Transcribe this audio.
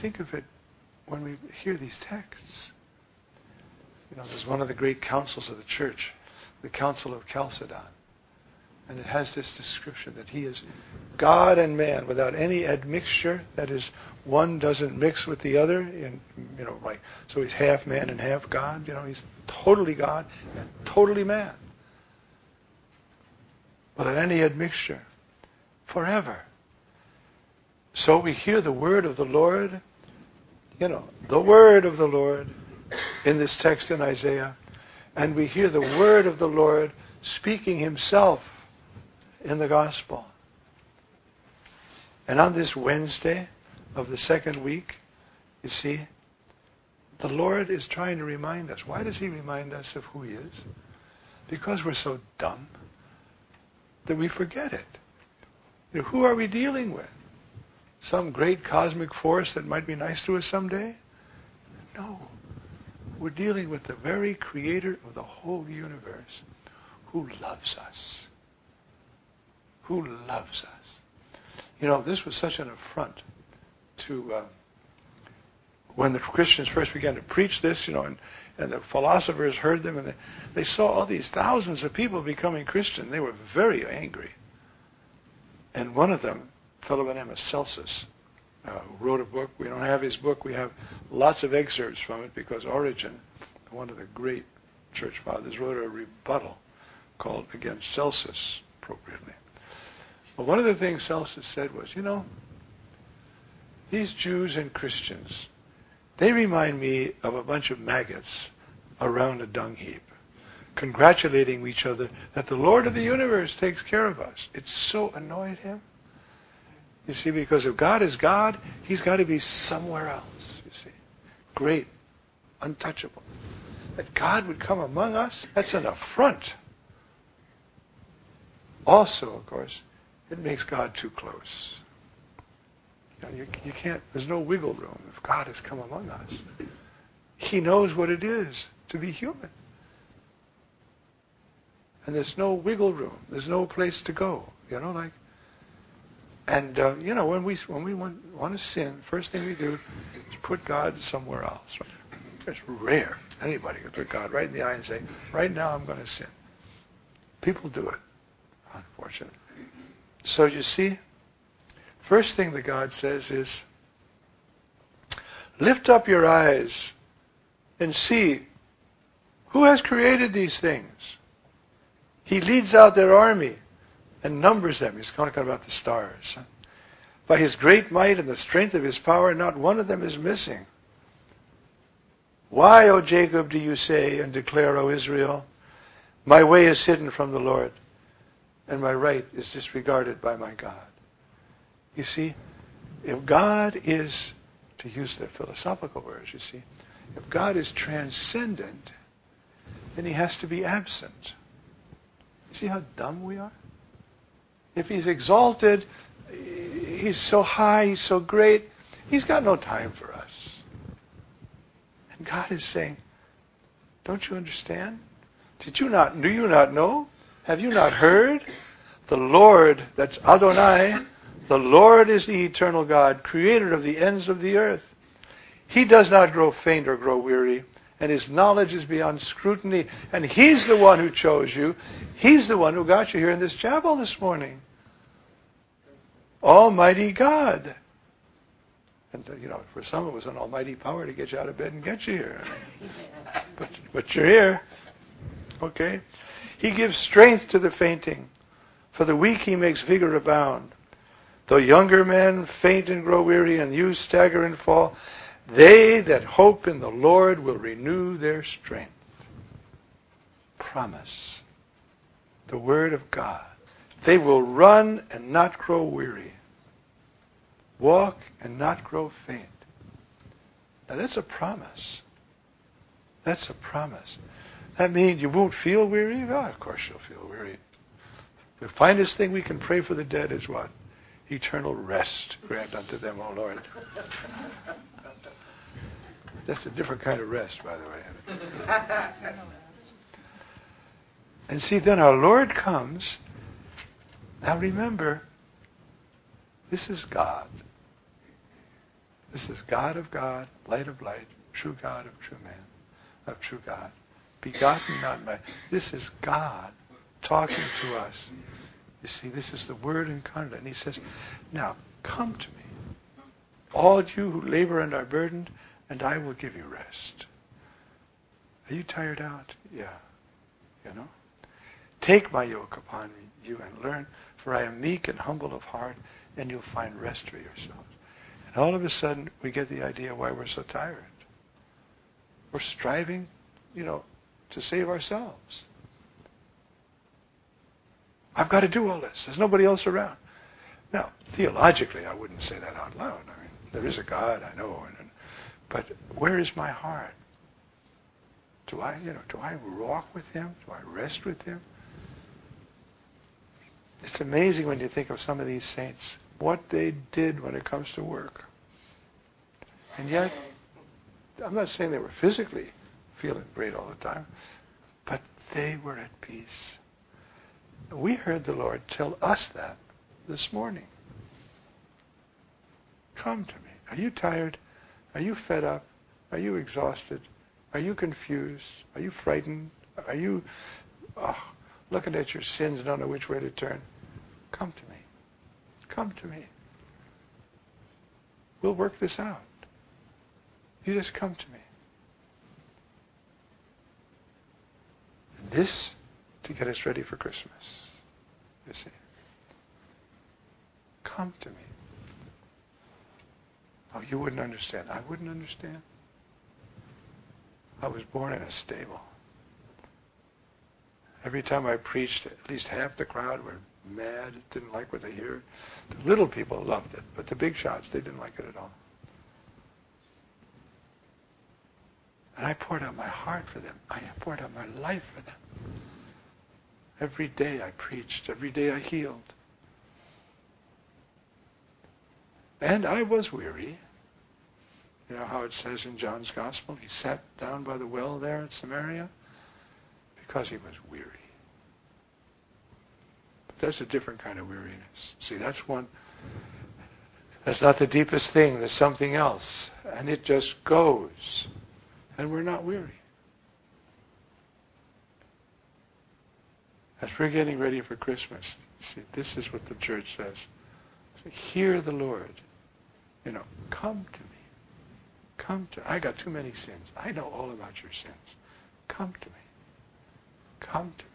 think of it when we hear these texts. There's one of the great councils of the church, the Council of Chalcedon. And it has this description that he is God and man without any admixture. That is, one doesn't mix with the other. So he's half man and half God. He's totally God and totally man. Without any admixture. Forever. So we hear the word of the Lord. The word of the Lord in this text in Isaiah. And we hear the word of the Lord speaking himself in the gospel. And on this Wednesday of the second week, you see, the Lord is trying to remind us. Why does he remind us of who he is? Because we're so dumb that we forget it. Who are we dealing with? Some great cosmic force that might be nice to us someday? No. We're dealing with the very creator of the whole universe who loves us. Who loves us. This was such an affront to when the Christians first began to preach this, and the philosophers heard them, and they saw all these thousands of people becoming Christian. They were very angry. And one of them, a fellow by the name of Celsus, who wrote a book. We don't have his book. We have lots of excerpts from it because Origen, one of the great church fathers, wrote a rebuttal called Against Celsus, appropriately. But one of the things Celsus said was, these Jews and Christians, they remind me of a bunch of maggots around a dung heap, congratulating each other that the Lord of the universe takes care of us. It so annoyed him. You see, because if God is God, he's got to be somewhere else, you see. Great, untouchable. That God would come among us, that's an affront. Also, of course, it makes God too close. You can't, there's no wiggle room if God has come among us. He knows what it is to be human. And there's no wiggle room. There's no place to go. And when we want to sin, first thing we do is put God somewhere else. It's rare. Anybody can put God right in the eye and say, right now I'm going to sin. People do it, unfortunately. So you see, first thing that God says is, lift up your eyes and see who has created these things. He leads out their army and numbers them. He's talking about the stars. By his great might and the strength of his power, not one of them is missing. Why, O Jacob, do you say and declare, O Israel, my way is hidden from the Lord, and my right is disregarded by my God? You see, if God is, to use the philosophical words, you see, if God is transcendent, then he has to be absent. You see how dumb we are? If he's exalted, he's so high, he's so great, he's got no time for us. And God is saying, don't you understand? Do you not know? Have you not heard? The Lord, that's Adonai, the Lord is the eternal God, creator of the ends of the earth. He does not grow faint or grow weary, and his knowledge is beyond scrutiny. And he's the one who chose you. He's the one who got you here in this chapel this morning. Almighty God. And, for some it was an almighty power to get you out of bed and get you here. But you're here. Okay? He gives strength to the fainting. For the weak he makes vigor abound. Though younger men faint and grow weary, and youths stagger and fall, they that hope in the Lord will renew their strength. Promise. The Word of God. They will run and not grow weary. Walk and not grow faint. Now that's a promise. That's a promise. That means you won't feel weary? Oh, of course you'll feel weary. The finest thing we can pray for the dead is what? Eternal rest grant unto them, O Lord. That's a different kind of rest, by the way. And see, then our Lord comes. Now remember, this is God. This is God of God, light of light, true God of true man, of true God. Begotten, not made. This is God talking to us. You see, this is the Word incarnate. And he says, now, come to me, all you who labor and are burdened, and I will give you rest. Are you tired out? Yeah. You know? Take my yoke upon you and learn, for I am meek and humble of heart, and you'll find rest for yourselves. And all of a sudden, we get the idea why we're so tired. We're striving, to save ourselves. I've got to do all this. There's nobody else around. Now, theologically, I wouldn't say that out loud. I mean, there is a God, I know. But where is my heart? Do I walk with Him? Do I rest with Him? It's amazing when you think of some of these saints, what they did when it comes to work. And yet, I'm not saying they were physically feeling great all the time, but they were at peace. We heard the Lord tell us that this morning. Come to me. Are you tired? Are you fed up? Are you exhausted? Are you confused? Are you frightened? Are you looking at your sins and don't know which way to turn? Come to me. Come to me. We'll work this out. You just come to me. And this to get us ready for Christmas. You see. Come to me. Oh, you wouldn't understand. I wouldn't understand. I was born in a stable. Every time I preached, at least half the crowd were mad, didn't like what they heard. The little people loved it, but the big shots, they didn't like it at all. And I poured out my heart for them. I poured out my life for them. Every day I preached. Every day I healed. And I was weary. You know how it says in John's Gospel, he sat down by the well there at Samaria because he was weary. But that's a different kind of weariness. See, that's not the deepest thing. There's something else. And it just goes. And we're not weary. As we're getting ready for Christmas, see, this is what the church says. Hear the Lord. Come to me. I got too many sins. I know all about your sins. Come to me. Come to me.